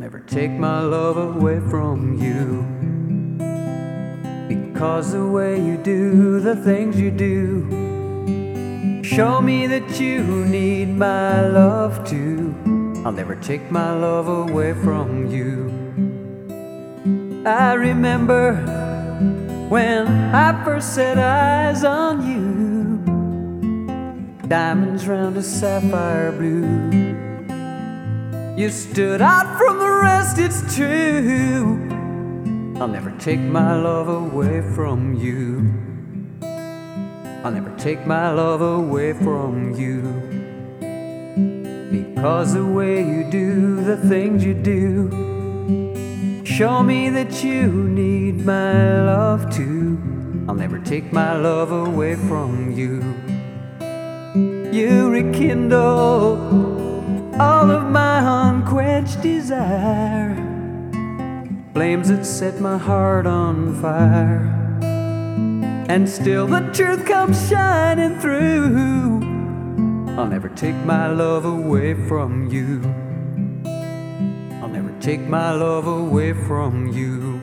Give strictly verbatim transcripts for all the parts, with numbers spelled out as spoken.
never take my love away from you, because the way you do the things you do show me that you need my love too. I'll never take my love away from you. I remember when I first set eyes on you, diamonds round a sapphire blue. You stood out from the rest, it's true. I'll never take my love away from you. I'll never take my love away from you, because the way you do the things you do show me that you need my love too. I'll never take my love away from you. You rekindle all of my unquenched desire, flames that set my heart on fire, and still the truth comes shining through. I'll never take my love away from you. I'll never take my love away from you,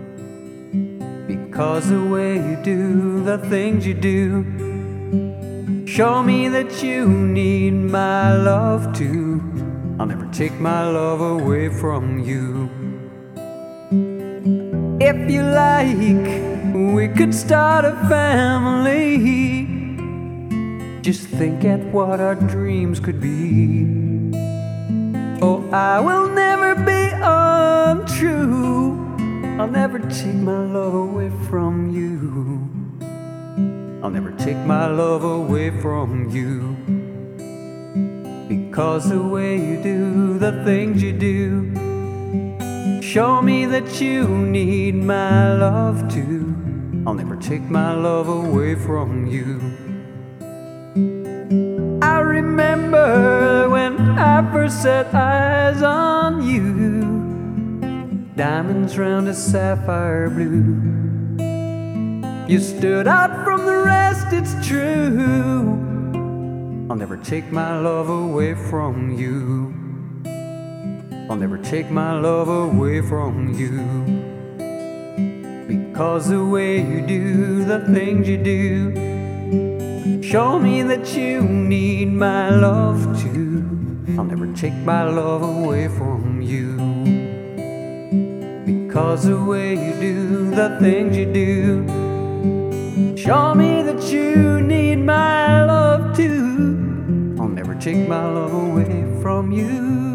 because the way you do the things you do show me that you need my love too. I'll never take my love away from you. If you like, we could start a family. Just think at what our dreams could be. Oh, I will never be untrue. I'll never take my love away from you. I'll never take my love away from you, because the way you do the things you do show me that you need my love too. I'll never take my love away from you. I remember when I first set eyes on you, diamonds round a sapphire blue. You stood out from the rest, it's true. I'll never take my love away from you. I'll never take my love away from you, because the way you do the things you do show me that you need my love too. I'll never take my love away from you, because the way you do the things you do show me that you need my love too. I'll never take my love away from you.